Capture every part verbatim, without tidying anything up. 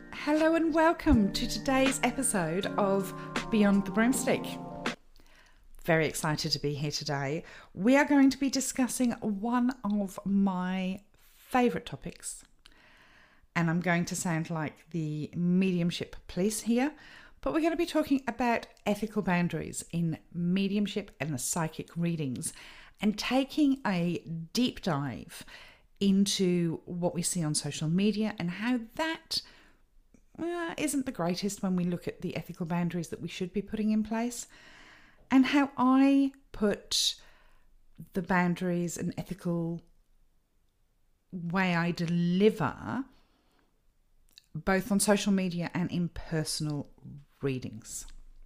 Hello and welcome to today's episode of Beyond the Broomstick. Very excited to be here today. We are going to be discussing one of my favourite topics. And I'm going to sound like the mediumship police here, but we're going to be talking about ethical boundaries in mediumship and psychic readings and taking a deep dive into what we see on social media and how that uh, isn't the greatest when we look at the ethical boundaries that we should be putting in place, and how I put the boundaries and ethical way I deliver both on social media and in personal readings.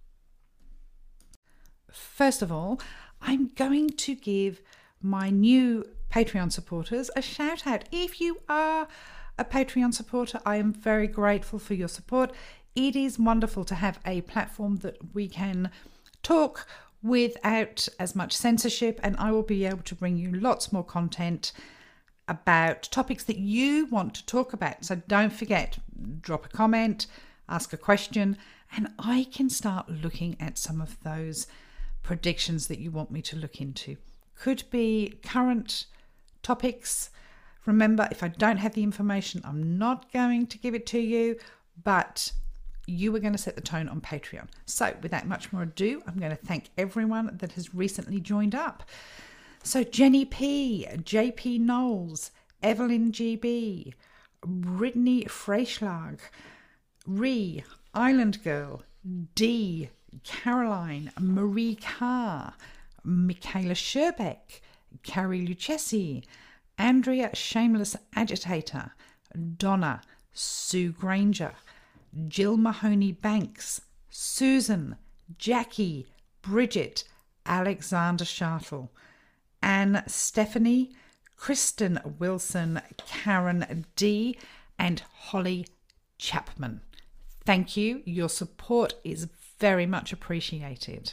First of all, I'm going to give my new Patreon supporters a shout out. If you are a Patreon supporter, I am very grateful for your support. It is wonderful to have a platform that we can talk without as much censorship, and I will be able to bring you lots more content about topics that you want to talk about. So don't forget, drop a comment, ask a question, and I can start looking at some of those predictions that you want me to look into. Could be current topics. Remember, if I don't have the information, I'm not going to give it to you, but you are going to set the tone on Patreon. So without much more ado, I'm going to thank everyone that has recently joined up. So Jenny P, J P Knowles, Evelyn G B, Brittany Freischlag, Ree, Island Girl, D, Caroline, Marie Carr, Michaela Sherbeck, Carrie Lucchesi, Andrea Shameless Agitator, Donna, Sue Granger, Jill Mahoney Banks, Susan, Jackie, Bridget, Alexander Shartle, Anne Stephanie, Kristen Wilson, Karen D, and Holly Chapman. Thank you. Your support is very much appreciated.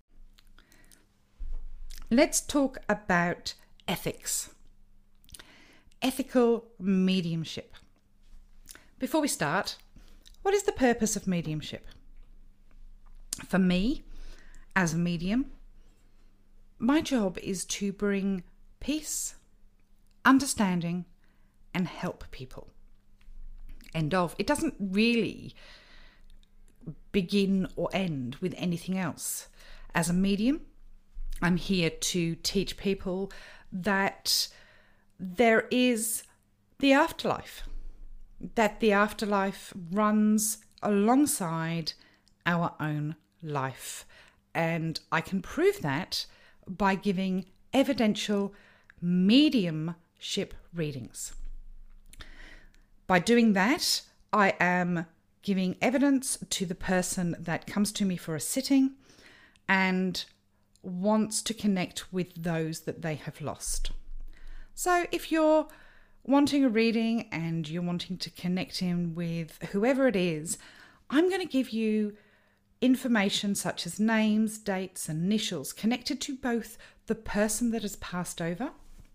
Let's talk about ethics. Ethical mediumship. Before we start, what is the purpose of mediumship? For me, as a medium, my job is to bring peace, understanding, and help people. End of. It doesn't really begin or end with anything else. As a medium, I'm here to teach people that there is the afterlife, that the afterlife runs alongside our own life. And I can prove that by giving evidential mediumship readings. By doing that, I am giving evidence to the person that comes to me for a sitting and wants to connect with those that they have lost. So if you're wanting a reading and you're wanting to connect in with whoever it is, I'm going to give you information such as names, dates, initials connected to both the person that has passed over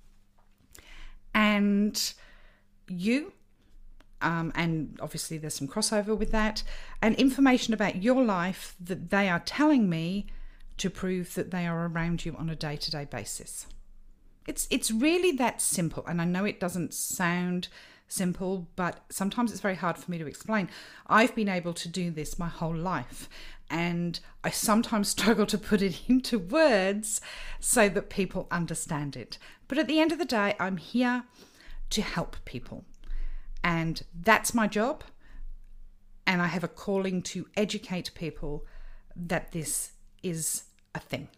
and you, um, and obviously there's some crossover with that, and information about your life that they are telling me to prove that they are around you on a day-to-day basis. It's it's really that simple, and I know it doesn't sound simple, but sometimes it's very hard for me to explain. I've been able to do this my whole life, and I sometimes struggle to put it into words so that people understand it. But at the end of the day, I'm here to help people, and that's my job, and I have a calling to educate people that this is a thing.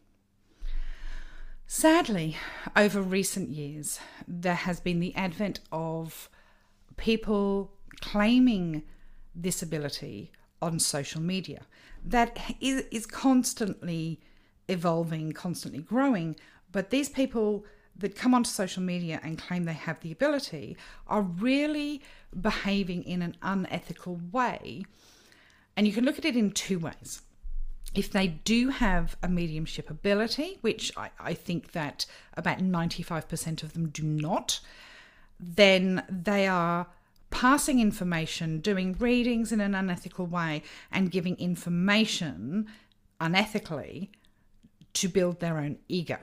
Sadly, over recent years, there has been the advent of people claiming this ability on social media that is, is constantly evolving, constantly growing. But these people that come onto social media and claim they have the ability are really behaving in an unethical way. And you can look at it in two ways. If they do have a mediumship ability, which I, I think that about ninety-five percent of them do not, then they are passing information, doing readings in an unethical way, and giving information unethically to build their own ego.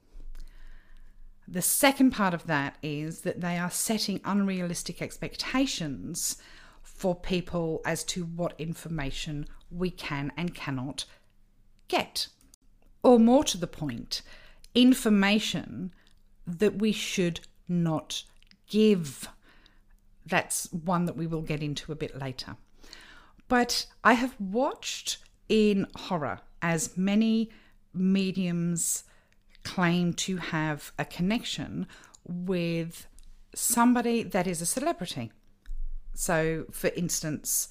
The second part of that is that they are setting unrealistic expectations for people as to what information we can and cannot get. Or more to the point, information that we should not give. That's one that we will get into a bit later. But I have watched in horror as many mediums claim to have a connection with somebody that is a celebrity. So, for instance,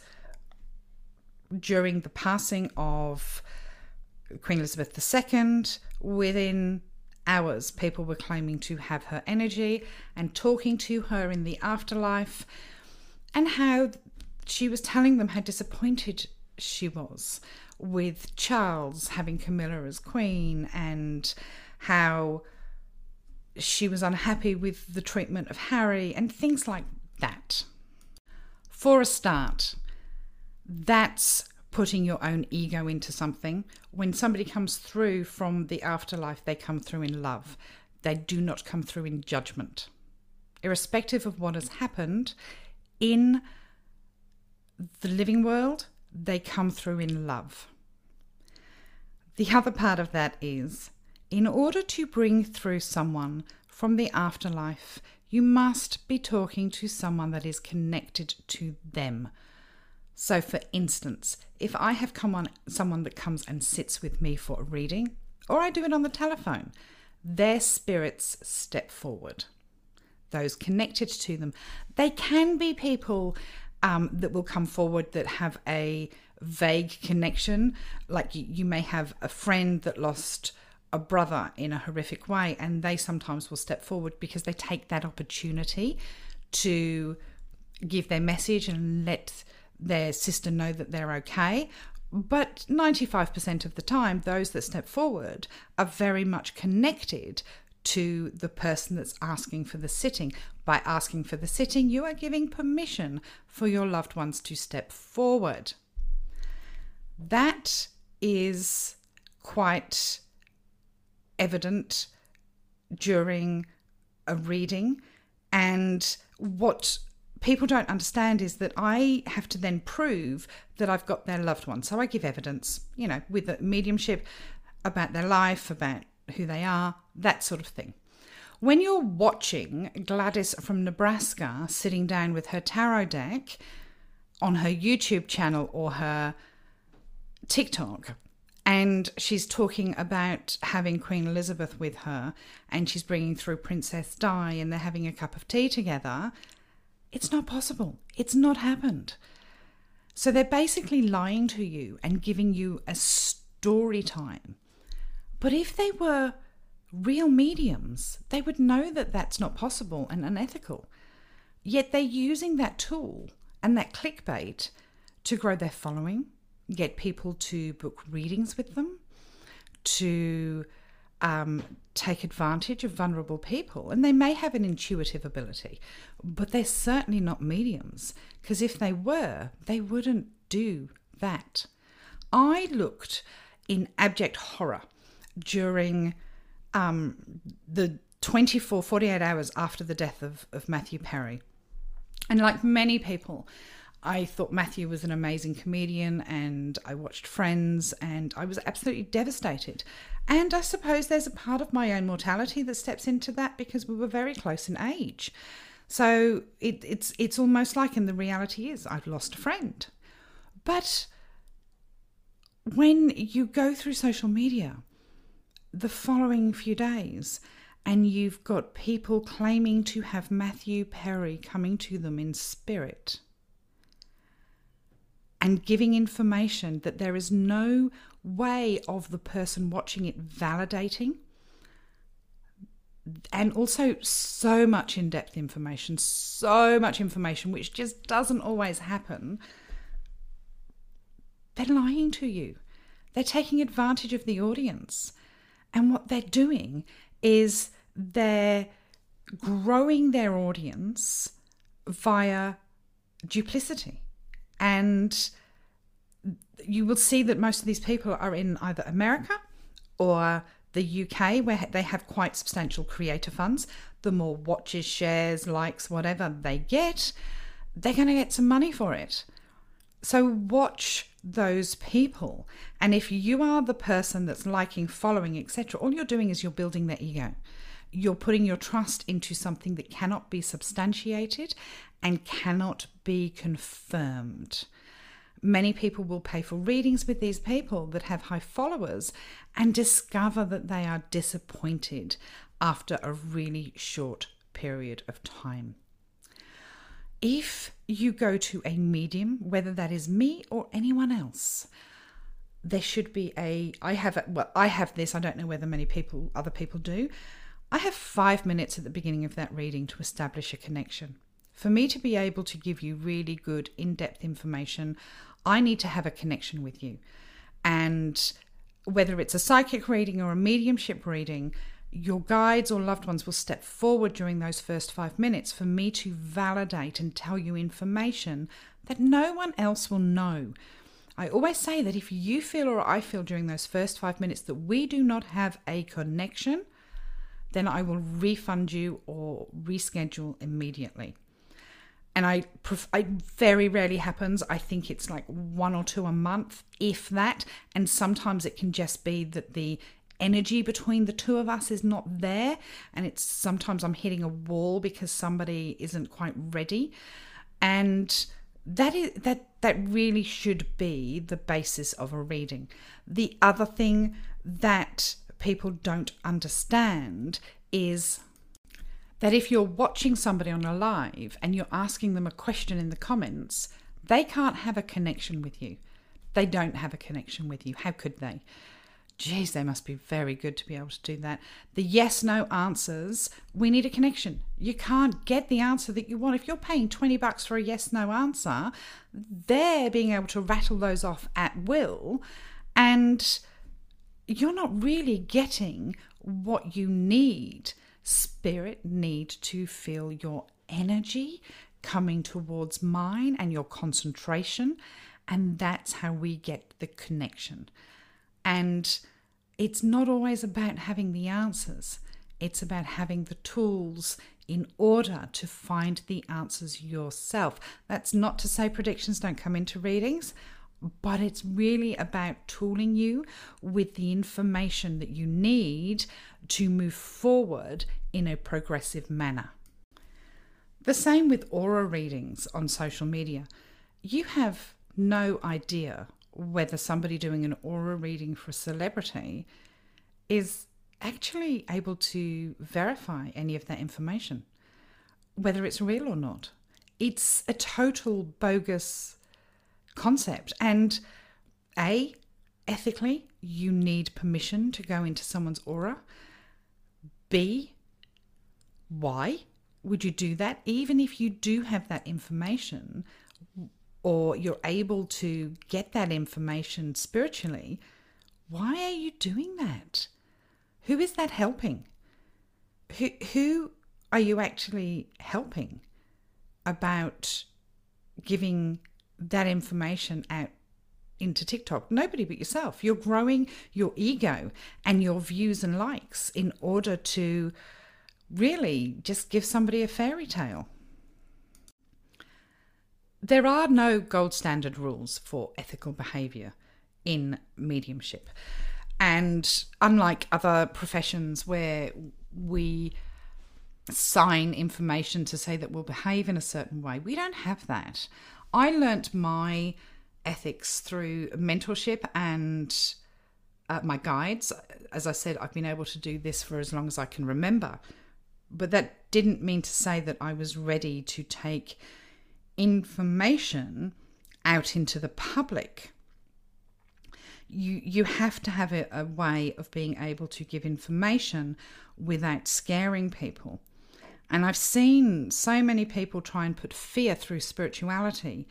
during the passing of Queen Elizabeth the Second, within hours, people were claiming to have her energy and talking to her in the afterlife, and how she was telling them how disappointed she was with Charles having Camilla as queen, and how she was unhappy with the treatment of Harry and things like that. For a start, that's putting your own ego into something. When somebody comes through from the afterlife, they come through in love. They do not come through in judgment. Irrespective of what has happened in the living world, they come through in love. The other part of that is, in order to bring through someone from the afterlife, you must be talking to someone that is connected to them. So, for instance, if I have come on someone that comes and sits with me for a reading, or I do it on the telephone, their spirits step forward. Those connected to them. They can be people um, that will come forward that have a vague connection, like you, you may have a friend that lost a brother in a horrific way, and they sometimes will step forward because they take that opportunity to give their message and let their sister know that they're okay. But ninety-five percent of the time, those that step forward are very much connected to the person that's asking for the sitting. By asking for the sitting, you are giving permission for your loved ones to step forward. That is quite evident during a reading, and what people don't understand is that I have to then prove that I've got their loved one. So I give evidence, you know, with the mediumship about their life, about who they are, that sort of thing. When you're watching Gladys from Nebraska sitting down with her tarot deck on her YouTube channel or her TikTok, and she's talking about having Queen Elizabeth with her, and she's bringing through Princess Di, and they're having a cup of tea together, it's not possible. It's not happened. So they're basically lying to you and giving you a story time. But if they were real mediums, they would know that that's not possible and unethical. Yet they're using that tool and that clickbait to grow their following, get people to book readings with them, to um, take advantage of vulnerable people. And they may have an intuitive ability, but they're certainly not mediums, because if they were, they wouldn't do that. I looked in abject horror during um, the twenty-four, forty-eight hours after the death of, of Matthew Perry. And like many people, I thought Matthew was an amazing comedian, and I watched Friends, and I was absolutely devastated. And I suppose there's a part of my own mortality that steps into that, because we were very close in age. So it, it's it's almost like, and the reality is, I've lost a friend. But when you go through social media the following few days, and you've got people claiming to have Matthew Perry coming to them in spirit and giving information that there is no way of the person watching it validating, and also so much in-depth information, so much information which just doesn't always happen, they're lying to you. They're taking advantage of the audience. And what they're doing is they're growing their audience via duplicity. And you will see that most of these people are in either America or the U K, where they have quite substantial creator funds. The more watches, shares, likes, whatever they get, they're going to get some money for it. So watch those people. And if you are the person that's liking, following, et cetera, all you're doing is you're building their ego. You're putting your trust into something that cannot be substantiated and cannot be confirmed. Many people will pay for readings with these people that have high followers and discover that they are disappointed after a really short period of time. If you go to a medium, whether that is me or anyone else, there should be a, I have, a, well, I have this, I don't know whether many people, other people do. I have five minutes at the beginning of that reading to establish a connection. For me to be able to give you really good in-depth information, I need to have a connection with you. And whether it's a psychic reading or a mediumship reading, your guides or loved ones will step forward during those first five minutes for me to validate and tell you information that no one else will know. I always say that if you feel or I feel during those first five minutes that we do not have a connection, then I will refund you or reschedule immediately. And I, I very rarely happens. I think it's like one or two a month, if that. And sometimes it can just be that the energy between the two of us is not there, and it's sometimes I'm hitting a wall because somebody isn't quite ready. And that is that that really should be the basis of a reading. The other thing that people don't understand is that if you're watching somebody on a live and you're asking them a question in the comments, they can't have a connection with you. They don't have a connection with you. How could they? Geez, they must be very good to be able to do that. The yes-no answers, we need a connection. You can't get the answer that you want. If you're paying twenty bucks for a yes-no answer, they're being able to rattle those off at will, and you're not really getting what you need. Spirit need to feel your energy coming towards mine and your concentration, and that's how we get the connection. And it's not always about having the answers. It's about having the tools in order to find the answers yourself. That's not to say predictions don't come into readings, but it's really about tooling you with the information that you need to move forward in a progressive manner. The same with aura readings on social media. You have no idea whether somebody doing an aura reading for a celebrity is actually able to verify any of that information, whether it's real or not. It's a total bogus concept. And A, ethically, you need permission to go into someone's aura. B, why would you do that? Even if you do have that information, or you're able to get that information spiritually, why are you doing that? Who is that helping? Who, who are you actually helping about giving that information out into TikTok? Nobody but yourself. You're growing your ego and your views and likes in order to really just give somebody a fairy tale. There are no gold standard rules for ethical behaviour in mediumship. And unlike other professions where we sign information to say that we'll behave in a certain way, we don't have that. I learnt my ethics through mentorship and uh, my guides. As I said, I've been able to do this for as long as I can remember. But that didn't mean to say that I was ready to take information out into the public. You you have to have a, a way of being able to give information without scaring people. And I've seen so many people try and put fear through spirituality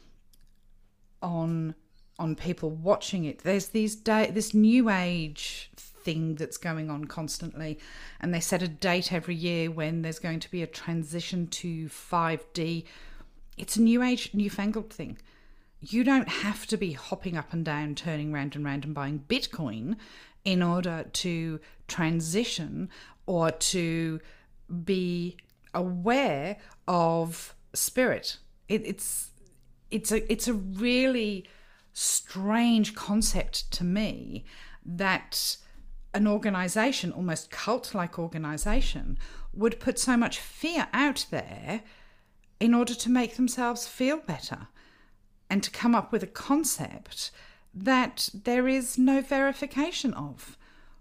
on on people watching it. There's these day this new age thing that's going on constantly, and they set a date every year when there's going to be a transition to five D. It's a new age, newfangled thing. You don't have to be hopping up and down, turning round and round and buying Bitcoin in order to transition or to be aware of spirit. It, it's it's a it's a really strange concept to me that an organization, almost cult-like organization, would put so much fear out there in order to make themselves feel better and to come up with a concept that there is no verification of.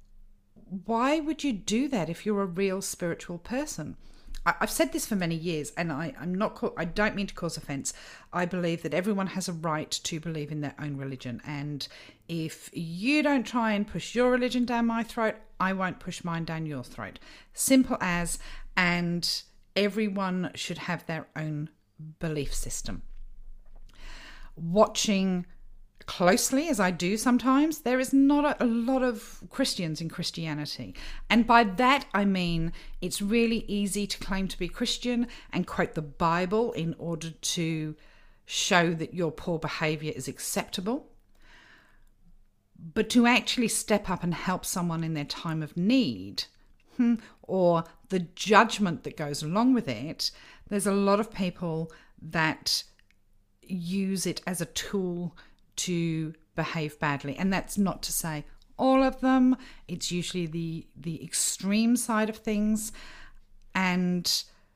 Why would you do that if you're a real spiritual person? I've said this for many years, and I, I'm not. I don't mean to cause offence. I believe that everyone has a right to believe in their own religion, and if you don't try and push your religion down my throat, I won't push mine down your throat. Simple as. And everyone should have their own belief system. Watching closely, as I do sometimes, there is not a, a lot of Christians in Christianity. And by that I mean it's really easy to claim to be Christian and quote the Bible in order to show that your poor behaviour is acceptable. But to actually step up and help someone in their time of need, or the judgment that goes along with it, there's a lot of people that use it as a tool to behave badly. And that's not to say all of them. It's usually the the extreme side of things. And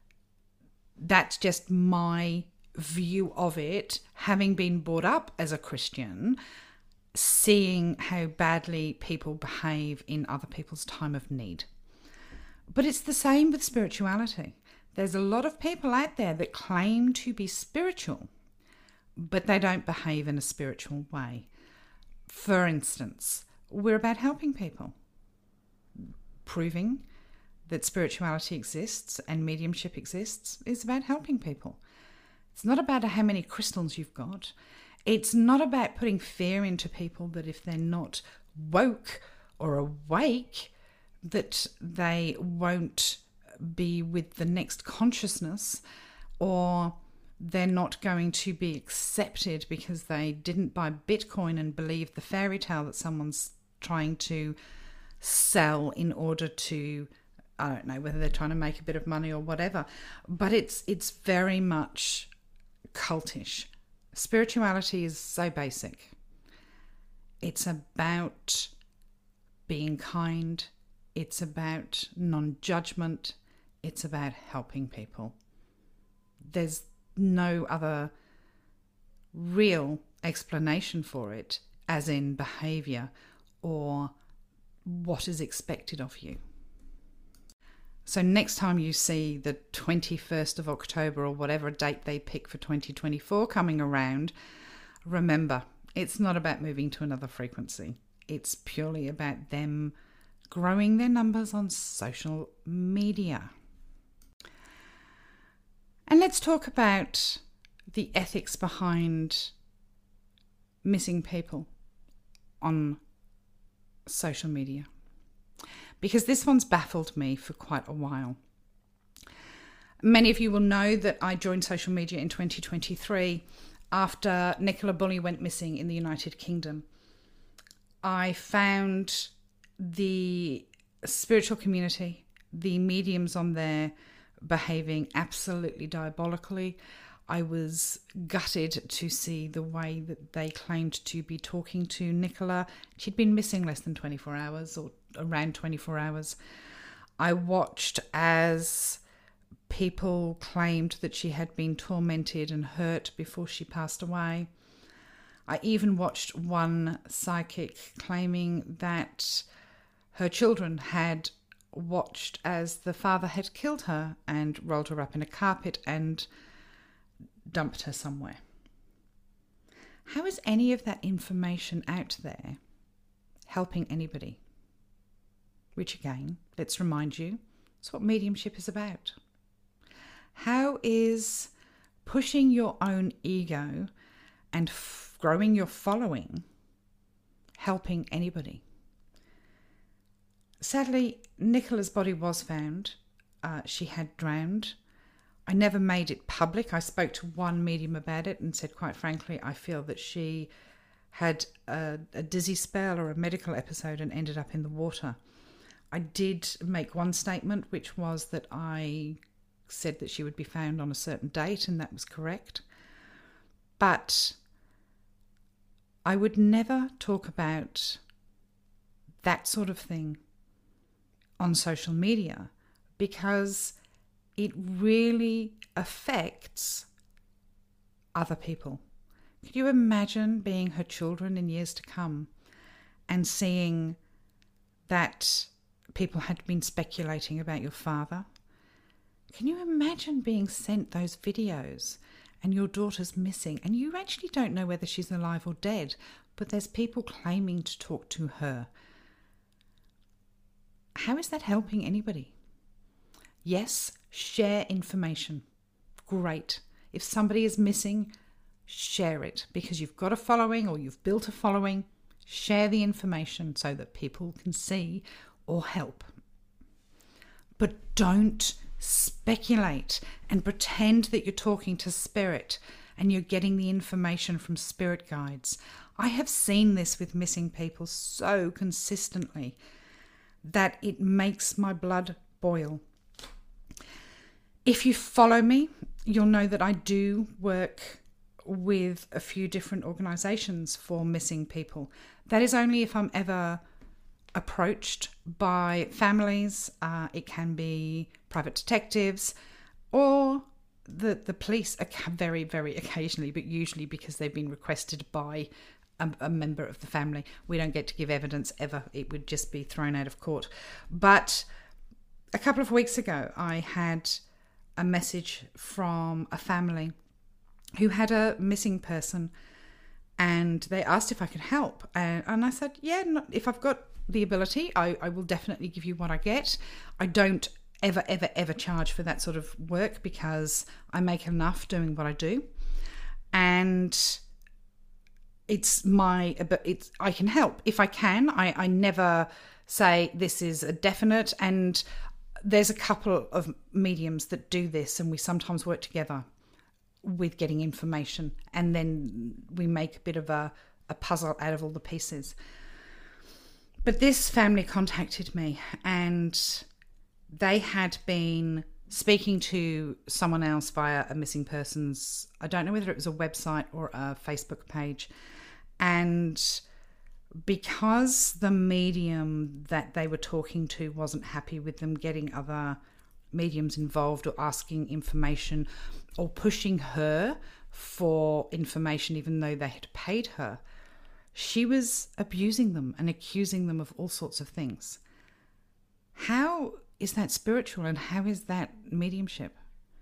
that's just my view of it, having been brought up as a Christian, seeing how badly people behave in other people's time of need. But it's the same with spirituality. There's a lot of people out there that claim to be spiritual, but they don't behave in a spiritual way. For instance, we're about helping people, proving that spirituality exists and mediumship exists is about helping people. It's not about how many crystals you've got. It's not about putting fear into people that if they're not woke or awake, that they won't be with the next consciousness, or they're not going to be accepted because they didn't buy Bitcoin and believe the fairy tale that someone's trying to sell in order to, I don't know, whether they're trying to make a bit of money or whatever. But it's it's very much cultish. Spirituality is so basic. It's about being kind. It's about non-judgment. It's about helping people. There's no other real explanation for it, as in behaviour or what is expected of you. So next time you see the twenty-first of October or whatever date they pick for twenty twenty-four coming around, remember, it's not about moving to another frequency. It's purely about them growing their numbers on social media. And let's talk about the ethics behind missing people on social media, because this one's baffled me for quite a while. Many of you will know that I joined social media in twenty twenty-three after Nicola Bulley went missing in the United Kingdom. I found the spiritual community, the mediums on there, behaving absolutely diabolically. I was gutted to see the way that they claimed to be talking to Nicola. She'd been missing less than twenty-four hours or around twenty-four hours. I watched as people claimed that she had been tormented and hurt before she passed away. I even watched one psychic claiming that her children had watched as the father had killed her and rolled her up in a carpet and dumped her somewhere. How is any of that information out there helping anybody? Which again, let's remind you, it's what mediumship is about. How is pushing your own ego and f- growing your following helping anybody? Sadly, Nicola's body was found. Uh, she had drowned. I never made it public. I spoke to one medium about it and said, quite frankly, I feel that she had a, a dizzy spell or a medical episode and ended up in the water. I did make one statement, which was that I said that she would be found on a certain date, and that was correct. But I would never talk about that sort of thing on social media because it really affects other people. Could you imagine being her children in years to come and seeing that people had been speculating about your father? Can you imagine being sent those videos and your daughter's missing and you actually don't know whether she's alive or dead, but there's people claiming to talk to her? How is that helping anybody? Yes, share information. Great. If somebody is missing, share it because you've got a following or you've built a following. Share the information so that people can see or help. But don't speculate and pretend that you're talking to spirit and you're getting the information from spirit guides. I have seen this with missing people so consistently that it makes my blood boil. If you follow me, you'll know that I do work with a few different organisations for missing people. That is only if I'm ever approached by families. Uh, it can be private detectives or the, the police very, very occasionally, but usually because they've been requested by a, a member of the family. We don't get to give evidence ever. It would just be thrown out of court. But a couple of weeks ago, I had a message from a family who had a missing person and they asked if I could help. And, and I said, yeah, not, if I've got the ability, I, I will definitely give you what I get. I don't ever, ever, ever charge for that sort of work because I make enough doing what I do. And it's my, it's, I can help if I can. I, I never say this is a definite, and there's a couple of mediums that do this, and we sometimes work together with getting information, and then we make a bit of a, a puzzle out of all the pieces. But this family contacted me, and they had been speaking to someone else via a missing persons, I don't know whether it was a website or a Facebook page, and because the medium that they were talking to wasn't happy with them getting other mediums involved or asking information or pushing her for information even though they had paid her, she was abusing them and accusing them of all sorts of things. How is that spiritual and how is that mediumship?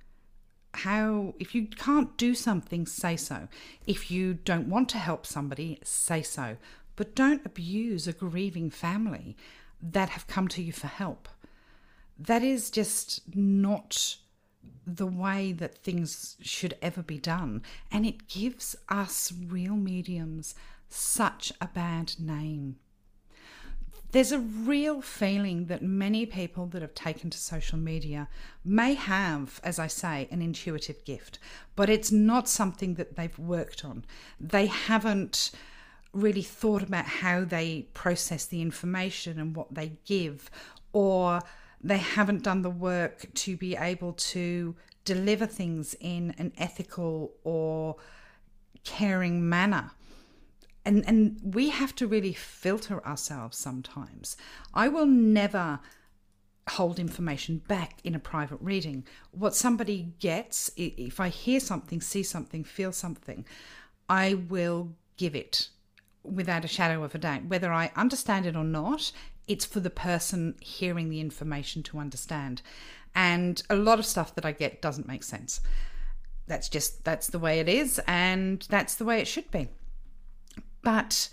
How, if you can't do something, say so. If you don't want to help somebody, say so. But don't abuse a grieving family that have come to you for help. That is just not the way that things should ever be done. And it gives us real mediums such a bad name. There's a real feeling that many people that have taken to social media may have, as I say, an intuitive gift, but it's not something that they've worked on. They haven't really thought about how they process the information and what they give, or they haven't done the work to be able to deliver things in an ethical or caring manner. And and we have to really filter ourselves sometimes. I will never hold information back in a private reading. What somebody gets, if I hear something, see something, feel something, I will give it without a shadow of a doubt. Whether I understand it or not, it's for the person hearing the information to understand. And a lot of stuff that I get doesn't make sense. That's just, that's the way it is, and that's the way it should be. But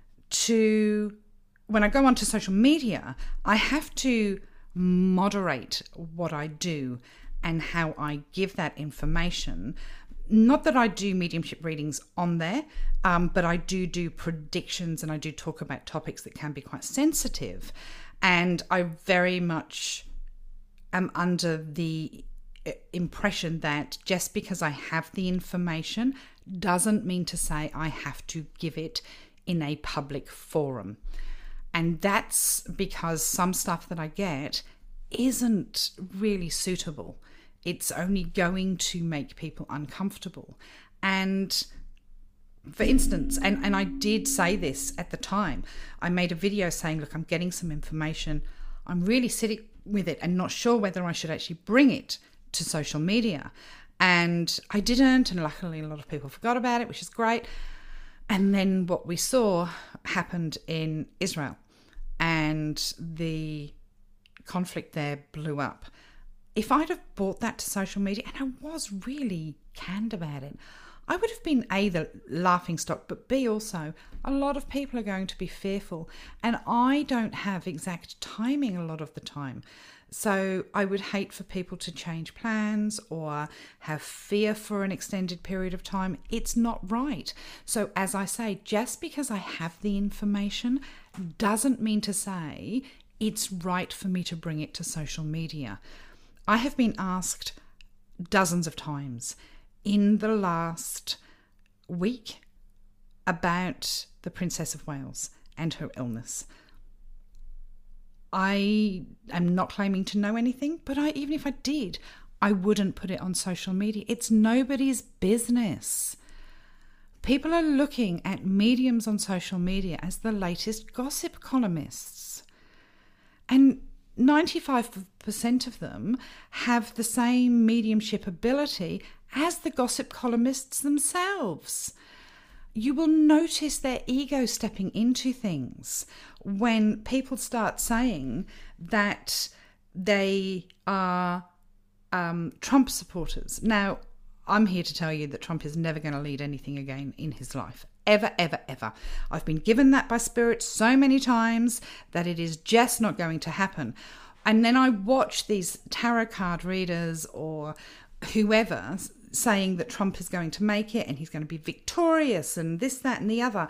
to, when I go onto social media, I have to moderate what I do and how I give that information. Not that I do mediumship readings on there, um, but I do do predictions and I do talk about topics that can be quite sensitive. And I very much am under the impression that just because I have the information doesn't mean to say I have to give it in a public forum. And that's because some stuff that I get isn't really suitable. It's only going to make people uncomfortable. And for instance, and, and I did say this at the time, I made a video saying, look, I'm getting some information. I'm really sitting with it and not sure whether I should actually bring it to social media. And I didn't, and luckily a lot of people forgot about it, which is great. And then what we saw happened in Israel, and the conflict there blew up. If I'd have brought that to social media, and I was really canned about it, I would have been A, the laughing stock, but B, also a lot of people are going to be fearful, and I don't have exact timing a lot of the time. So I would hate for people to change plans or have fear for an extended period of time. It's not right. So as I say, just because I have the information doesn't mean to say it's right for me to bring it to social media. I have been asked dozens of times in the last week about the Princess of Wales and her illness. I am not claiming to know anything, but I, even if I did, I wouldn't put it on social media. It's nobody's business. People are looking at mediums on social media as the latest gossip columnists. And ninety-five percent of them have the same mediumship ability as the gossip columnists themselves. You will notice their ego stepping into things when people start saying that they are um, Trump supporters. Now, I'm here to tell you that Trump is never going to lead anything again in his life. Ever, ever, ever. I've been given that by Spirit so many times that it is just not going to happen. And then I watch these tarot card readers or whoever saying that Trump is going to make it and he's going to be victorious and this, that, and the other.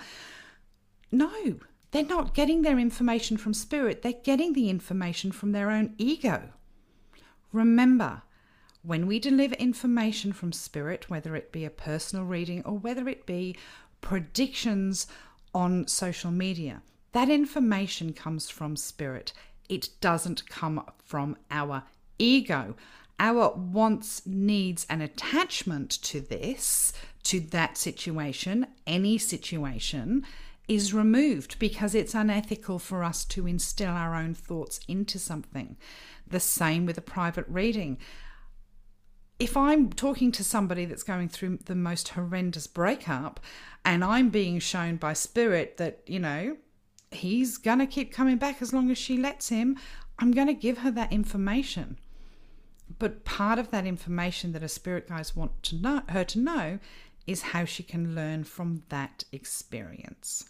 No, they're not getting their information from Spirit. They're getting the information from their own ego. Remember, when we deliver information from Spirit, whether it be a personal reading or whether it be predictions on social media, that information comes from Spirit. It doesn't come from our ego. Our wants, needs, and attachment to this, to that situation, any situation, is removed because it's unethical for us to instill our own thoughts into something. The same with a private reading. If I'm talking to somebody that's going through the most horrendous breakup and I'm being shown by Spirit that, you know, he's going to keep coming back as long as she lets him, I'm going to give her that information. But part of that information that a spirit guides want to know, her to know is how she can learn from that experience.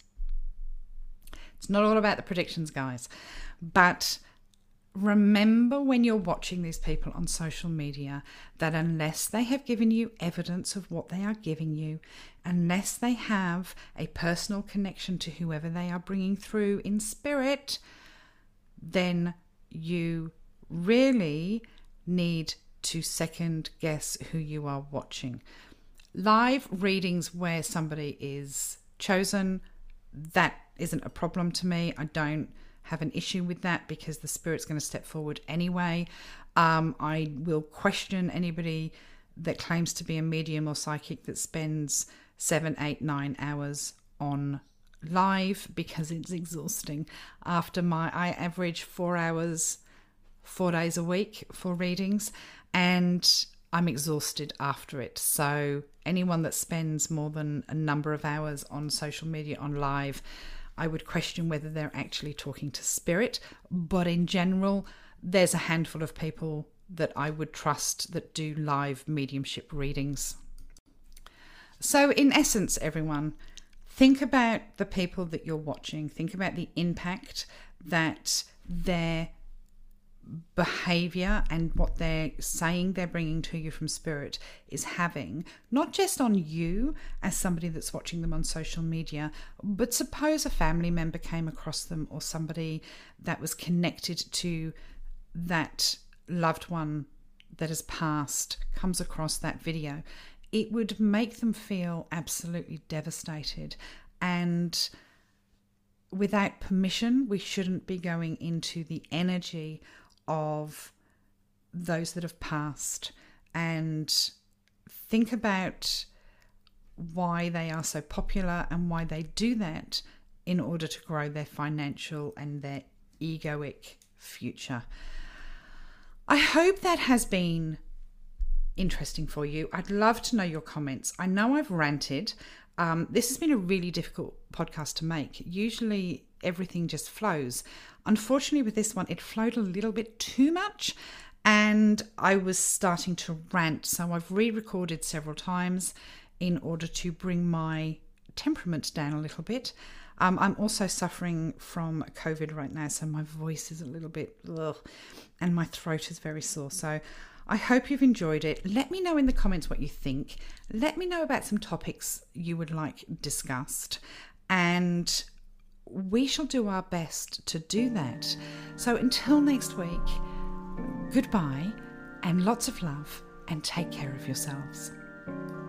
It's not all about the predictions, guys. But remember when you're watching these people on social media that unless they have given you evidence of what they are giving you, unless they have a personal connection to whoever they are bringing through in spirit, then you really need to second guess who you are watching. Live readings where somebody is chosen, that isn't a problem to me. I don't have an issue with that because the Spirit's going to step forward anyway. Um, I will question anybody that claims to be a medium or psychic that spends seven, eight, nine hours on live because it's exhausting. After my, I average four hours four days a week for readings and I'm exhausted after it. So anyone that spends more than a number of hours on social media on live, I would question whether they're actually talking to Spirit. But in general, there's a handful of people that I would trust that do live mediumship readings. So in essence, everyone, think about the people that you're watching. Think about the impact that their behavior and what they're saying they're bringing to you from Spirit is having, not just on you as somebody that's watching them on social media, but suppose a family member came across them or somebody that was connected to that loved one that has passed comes across that video, it would make them feel absolutely devastated. And without permission, we shouldn't be going into the energy of those that have passed. And think about why they are so popular and why they do that in order to grow their financial and their egoic future. I hope that has been interesting for you. I'd love to know your comments. I know I've ranted. Um, this has been a really difficult podcast to make. Usually everything just flows. Unfortunately, with this one, it flowed a little bit too much and I was starting to rant. So I've re-recorded several times in order to bring my temperament down a little bit. Um, I'm also suffering from COVID right now, so my voice is a little bit ugh, and my throat is very sore. So I hope you've enjoyed it. Let me know in the comments what you think. Let me know about some topics you would like discussed, and we shall do our best to do that. So until next week, goodbye and lots of love, and take care of yourselves.